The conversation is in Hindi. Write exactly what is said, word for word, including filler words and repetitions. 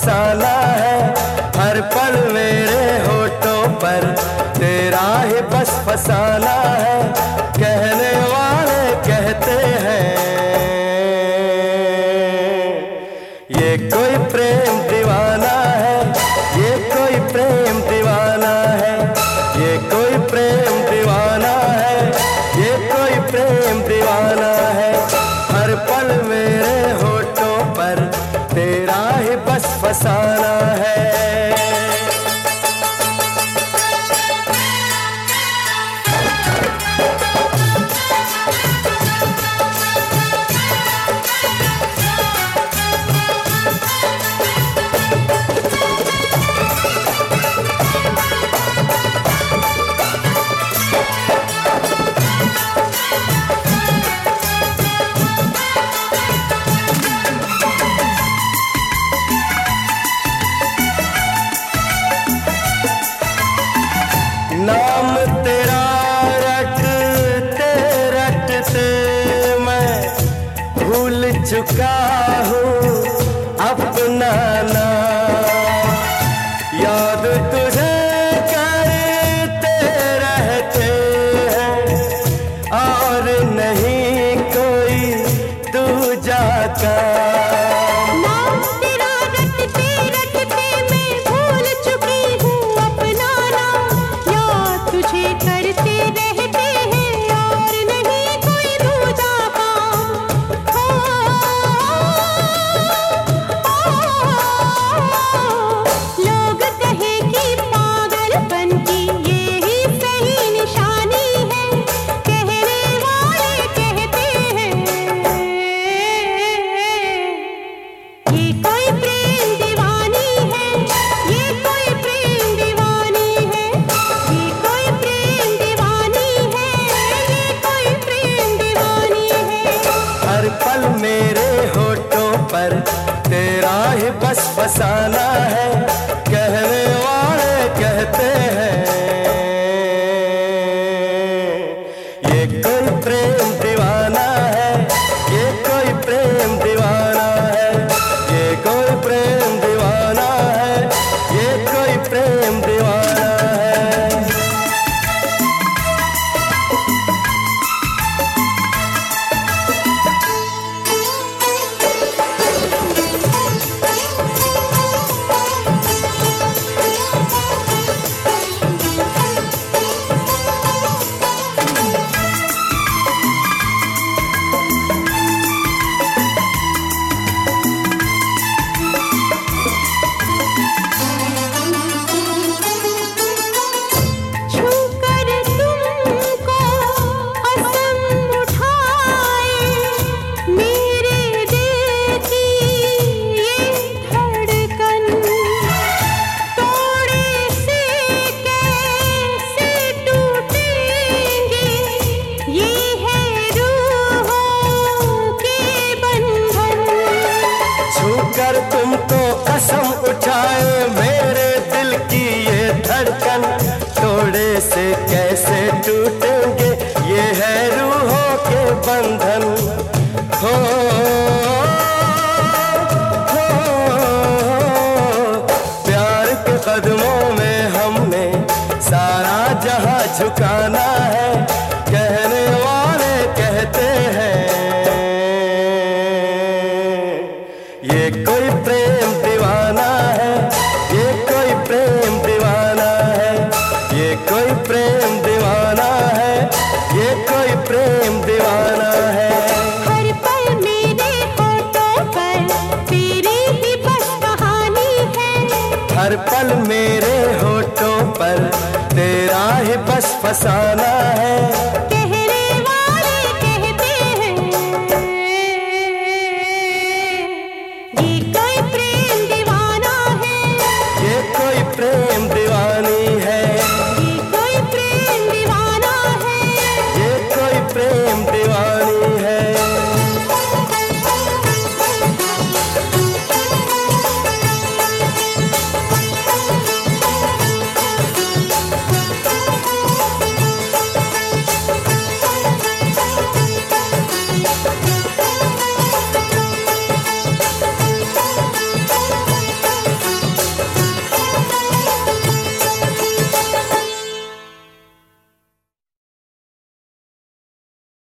फसाना है। हर पल मेरे होठों पर तेरा ही बस फसाना है। कहने वाले कहते हैं ये कोई प्रेम दीवाना है, ये कोई प्रेम दीवाना है, ये कोई प्रेम दीवाना है, ये कोई प्रेम दीवाना है। हर पल मेरे होठों पर तेरा ही बस फसाना है। नाम तेरा रटते रटते मैं भूल चुका हूँ अपना नाम। याद तुझे करते रहते हैं और नहीं कोई दूजा का। हर पल मेरे होठों पर तेरा ही बस फसाना है। कहने वाले कहते हैं ये कोई प्रेम दीवाना है, ये कोई प्रेम दीवाना है, ये कोई प्रेम दीवाना है, ये कोई प्रेम दीवाना है। कर तुमको कसम उठाए मेरे दिल की ये धड़कन, तोड़े से कैसे टूटेंगे ये है रूहों के बंधन। हो, हो, प्यार के कदमों में हमने सारा जहां झुकाना है। कहने वाले कहते हैं ये कोई प्रेम दीवाना है, ये कोई प्रेम दीवाना है, ये कोई प्रेम दीवाना है, ये कोई प्रेम दीवाना है। हर पल मेरे होठों पर तेरी ही बस कहानी है। हर पल मेरे होठों पर तेरा ही बस फसाना है।